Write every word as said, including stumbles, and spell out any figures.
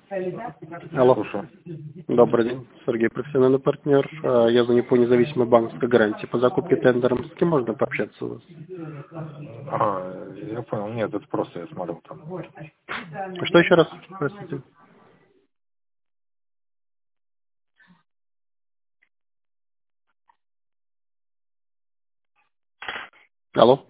Алло. Слушаю. Добрый день. Сергей, профессиональный партнер. А, Я звоню по независимой банковской гарантии по закупке тендером. С кем можно пообщаться у вас? А, я понял. Нет, это просто я смотрел там. Что еще раз? Простите. Алло.